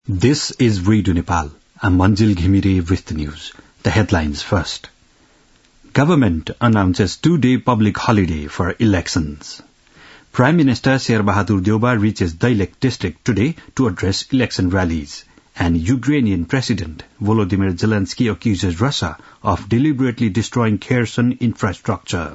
This is Radio Nepal. I'm Manjil Ghimire with the news. The headlines first. Government announces 2-day public holiday for elections. Prime Minister Sher Bahadur Deuba reaches Dailek district today to address election rallies. And Ukrainian President Volodymyr Zelensky accuses Russia of deliberately destroying Kherson infrastructure.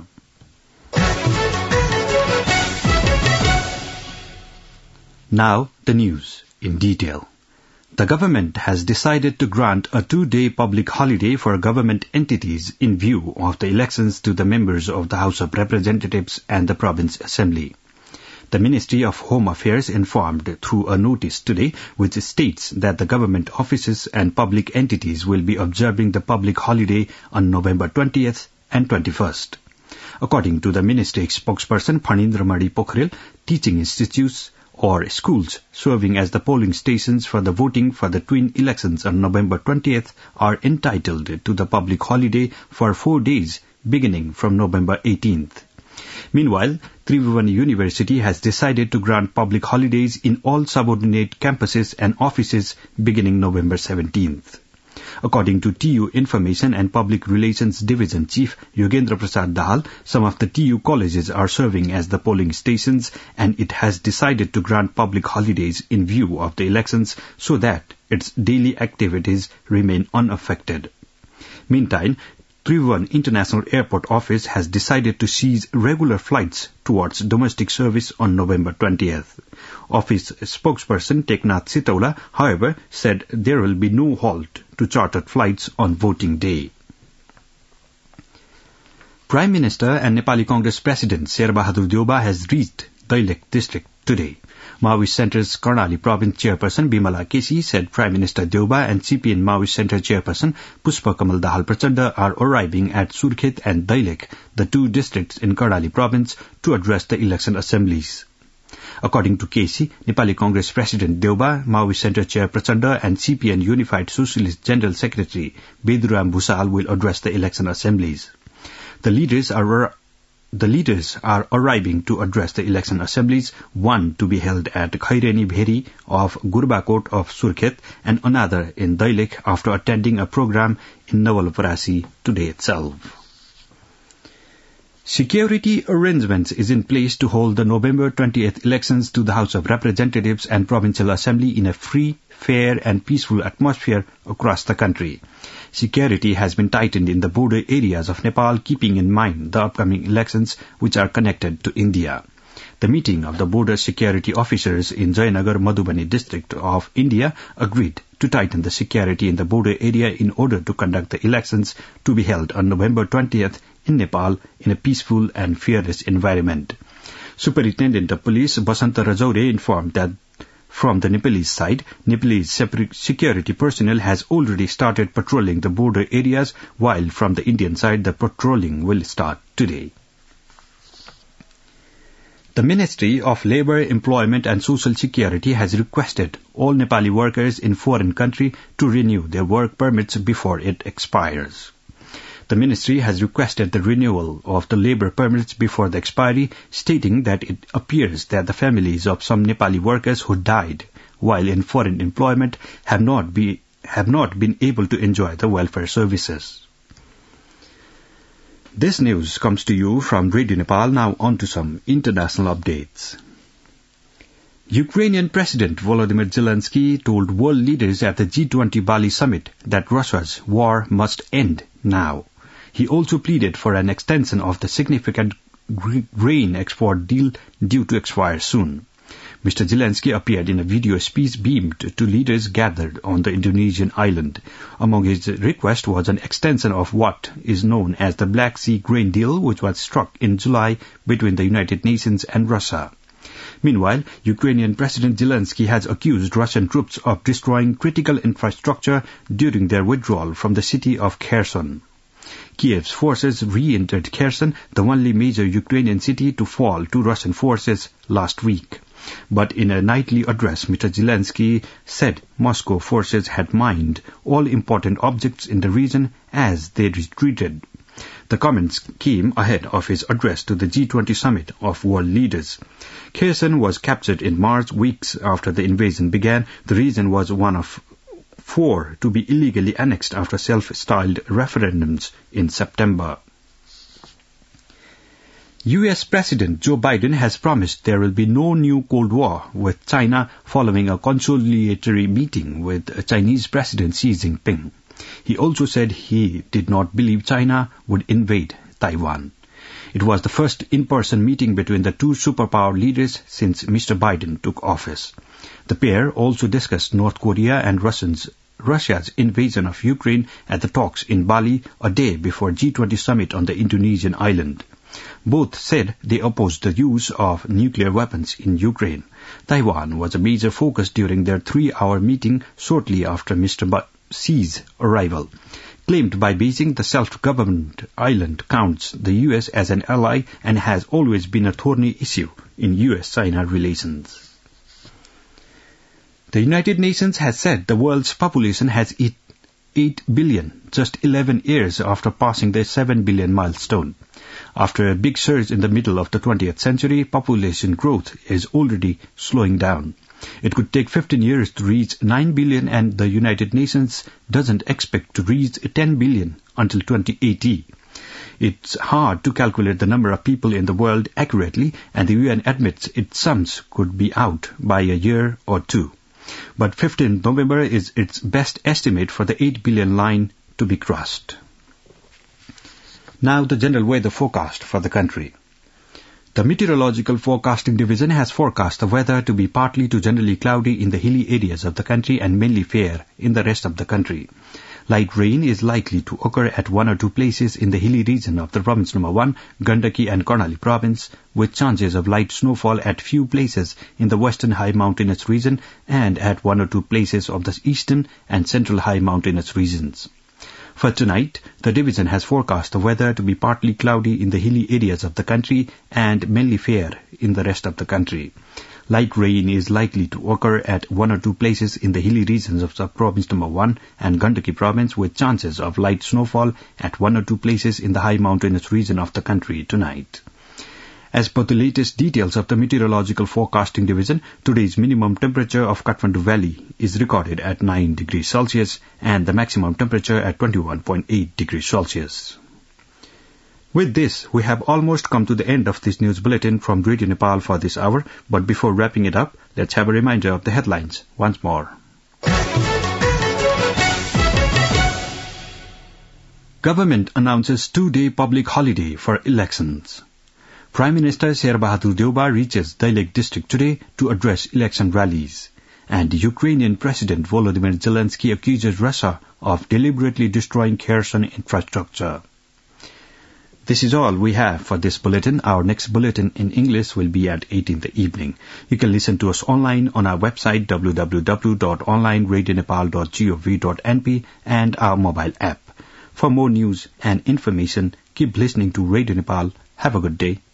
Now, the news in detail. The government has decided to grant a 2-day public holiday for government entities in view of the elections to the members of the House of Representatives and the Province Assembly. The Ministry of Home Affairs informed through a notice today which states that the government offices and public entities will be observing the public holiday on November 20th and 21st. According to the ministry spokesperson Phanindra Madi Pokhrel, teaching institutes or schools serving as the polling stations for the voting for the twin elections on November 20th are entitled to the public holiday for 4 days beginning from November 18th. Meanwhile, Tribhuvan University has decided to grant public holidays in all subordinate campuses and offices beginning November 17th. According to TU Information and Public Relations Division Chief Yogendra Prasad Dahal, some of the TU colleges are serving as the polling stations and it has decided to grant public holidays in view of the elections so that its daily activities remain unaffected. Meantime, Tribhuvan International Airport Office has decided to cease regular flights towards domestic service on November 20th. Office spokesperson Teknath Sitaula, however, said there will be no halt to chartered flights on voting day. Prime Minister and Nepali Congress President Sher Bahadur Deuba has reached Dailek district today. Maoist Centre's Karnali Province Chairperson Bimala Kesi said Prime Minister Deuba and CPN Maoist Centre Chairperson Pushpa Kamal Dahal Prachanda are arriving at Surkhet and Dailek, the two districts in Karnali Province, to address the election assemblies. According to Kesi, Nepali Congress President Deuba, Maoist Centre Chair Prachanda and CPN Unified Socialist General Secretary Beduram Bhusal will address the election assemblies. The leaders are arriving to address the election assemblies, one to be held at Khaireni Bheri of Gurbakot of Surkhet and another in Dailek after attending a program in Nawalparasi today itself. Security arrangements is in place to hold the November 20th elections to the House of Representatives and Provincial Assembly in a free, fair and peaceful atmosphere across the country. Security has been tightened in the border areas of Nepal, keeping in mind the upcoming elections which are connected to India. The meeting of the border security officers in Jayanagar Madhubani district of India agreed to tighten the security in the border area in order to conduct the elections to be held on November 20th in Nepal in a peaceful and fearless environment. Superintendent of Police Basanta Rajaure informed that from the Nepalese side, Nepalese security personnel has already started patrolling the border areas, while from the Indian side the patrolling will start today. The Ministry of Labour, Employment and Social Security has requested all Nepali workers in foreign country to renew their work permits before it expires. The ministry has requested the renewal of the labour permits before the expiry, stating that it appears that the families of some Nepali workers who died while in foreign employment have not been able to enjoy the welfare services. This news comes to you from Radio Nepal. Now on to some international updates. Ukrainian President Volodymyr Zelensky told world leaders at the G20 Bali summit that Russia's war must end now. He also pleaded for an extension of the significant grain export deal due to expire soon. Mr. Zelensky appeared in a video speech beamed to leaders gathered on the Indonesian island. Among his requests was an extension of what is known as the Black Sea Grain Deal, which was struck in July between the United Nations and Russia. Meanwhile, Ukrainian President Zelensky has accused Russian troops of destroying critical infrastructure during their withdrawal from the city of Kherson. Kiev's forces re-entered Kherson, the only major Ukrainian city to fall to Russian forces last week. But in a nightly address, Mr. Zelensky said Moscow forces had mined all important objects in the region as they retreated. The comments came ahead of his address to the G20 summit of world leaders. Kherson was captured in March, weeks after the invasion began. The region was one of 4 to be illegally annexed after self-styled referendums in September. U.S. President Joe Biden has promised there will be no new Cold War with China following a conciliatory meeting with Chinese President Xi Jinping. He also said he did not believe China would invade Taiwan. It was the first in-person meeting between the two superpower leaders since Mr. Biden took office. The pair also discussed North Korea and Russia's invasion of Ukraine at the talks in Bali a day before G20 summit on the Indonesian island. Both said they opposed the use of nuclear weapons in Ukraine. Taiwan was a major focus during their 3-hour meeting shortly after Mr. Xi's arrival. Claimed by Beijing, the self-governed island counts the U.S. as an ally and has always been a thorny issue in U.S.-China relations. The United Nations has said the world's population has 8 billion, just 11 years after passing the 7 billion milestone. After a big surge in the middle of the 20th century, population growth is already slowing down. It could take 15 years to reach 9 billion, and the United Nations doesn't expect to reach 10 billion until 2080. It's hard to calculate the number of people in the world accurately, and the UN admits its sums could be out by a year or two. But 15 November is its best estimate for the 8 billion line to be crossed. Now the general weather forecast for the country. The Meteorological Forecasting Division has forecast the weather to be partly to generally cloudy in the hilly areas of the country and mainly fair in the rest of the country. Light rain is likely to occur at 1 or 2 places in the hilly region of the province number 1, Gandaki and Karnali province, with chances of light snowfall at few places in the western high mountainous region and at 1 or 2 places of the eastern and central high mountainous regions. For tonight, the division has forecast the weather to be partly cloudy in the hilly areas of the country and mainly fair in the rest of the country. Light rain is likely to occur at 1 or 2 places in the hilly regions of the province number 1 and Gandaki province, with chances of light snowfall at 1 or 2 places in the high mountainous region of the country tonight. As per the latest details of the Meteorological Forecasting Division, today's minimum temperature of Kathmandu Valley is recorded at 9 degrees Celsius and the maximum temperature at 21.8 degrees Celsius. With this, we have almost come to the end of this news bulletin from Radio Nepal for this hour, but before wrapping it up, let's have a reminder of the headlines once more. Government announces 2-day public holiday for elections. Prime Minister Sher Bahadur Deuba reaches Dailek district today to address election rallies. And Ukrainian President Volodymyr Zelensky accuses Russia of deliberately destroying Kherson infrastructure. This is all we have for this bulletin. Our next bulletin in English will be at 8 in the evening. You can listen to us online on our website www.onlineradionepal.gov.np and our mobile app. For more news and information, keep listening to Radio Nepal. Have a good day.